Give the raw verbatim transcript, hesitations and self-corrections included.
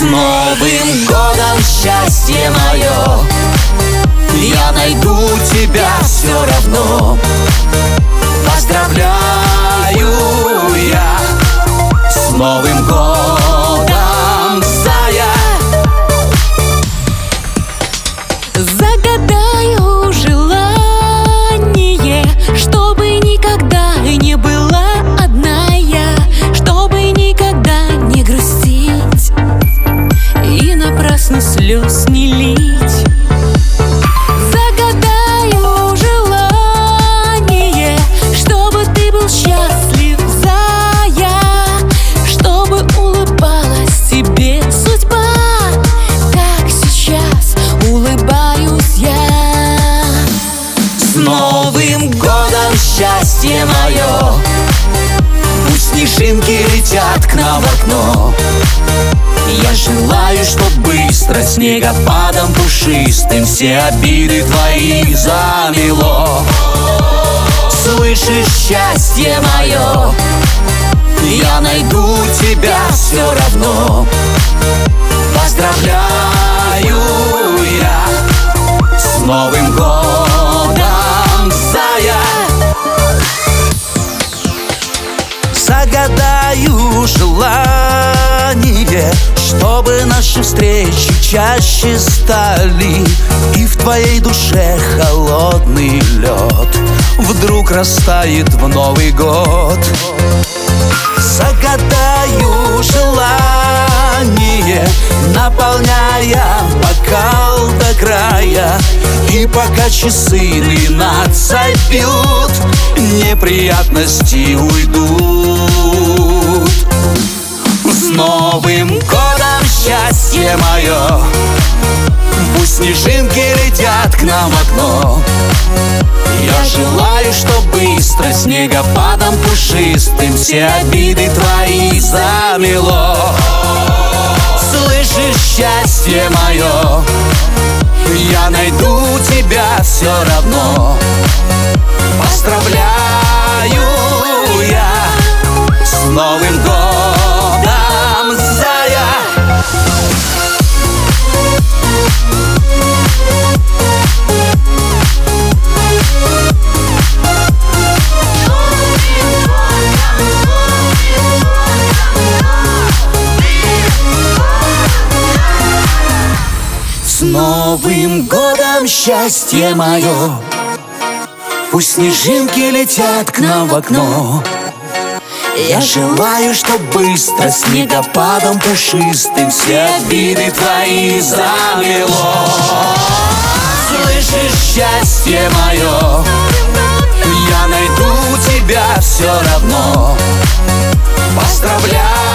Новым годом, счастье мое! Я найду тебя все равно. Поздравляю я с Новым годом, зая! Загадаю желание, чтобы никогда не была одна я, чтобы никогда не грустить и напрасно слез не лить. Загадаю желание, чтобы ты был счастлив, зая, чтобы улыбалась тебе судьба, как сейчас улыбаюсь я. С Новым годом, счастье мое! Пусть снежинки летят к нам в окно. Я желаю, чтоб быстро снегопадом пушистым все обиды твои замело. Слышишь, счастье мое? Я найду тебя все равно. Поздравляю я с Новым годом, зая! Загадаю желание, чтобы наши встречи чаще стали, и в твоей душе холодный лед вдруг растает в Новый год. Загадаю желание, наполняя бокал до края, и пока часы двенадцать бьют, неприятности уйдут. С Новым годом, счастье мое! Пусть снежинки летят к нам в окно. Я желаю, чтоб быстро снегопадом пушистым все обиды твои замело. Слышишь, счастье мое? Я найду тебя все равно. Поздравляю я с Новым годом, зая! С Новым годом, счастье мое! Пусть снежинки летят к нам в окно. Я желаю, чтоб быстро снегопадом пушистым все обиды твои замело. Слышишь, счастье мое? Я найду тебя все равно. Поздравляю